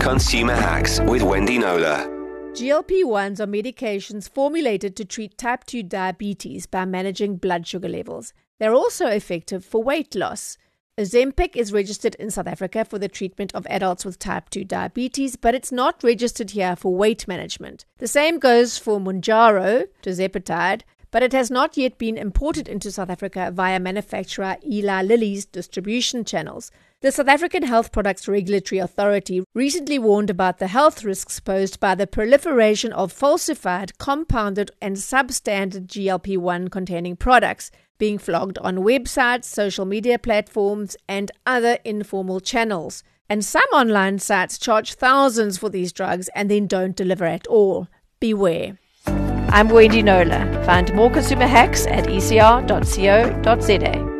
Consumer Hacks with Wendy Knowler. GLP-1s are medications formulated to treat type 2 diabetes by managing blood sugar levels. They're also effective for weight loss. Ozempic is registered in South Africa for the treatment of adults with type 2 diabetes, but it's not registered here for weight management. The same goes for Mounjaro, tirzepatide, but it has not yet been imported into South Africa via manufacturer Eli Lilly's distribution channels. The South African Health Products Regulatory Authority recently warned about the health risks posed by the proliferation of falsified, compounded and substandard GLP-1 containing products being flogged on websites, social media platforms and other informal channels. And some online sites charge thousands for these drugs and then don't deliver at all. Beware. I'm Wendy Knowler. Find more consumer hacks at ecr.co.za.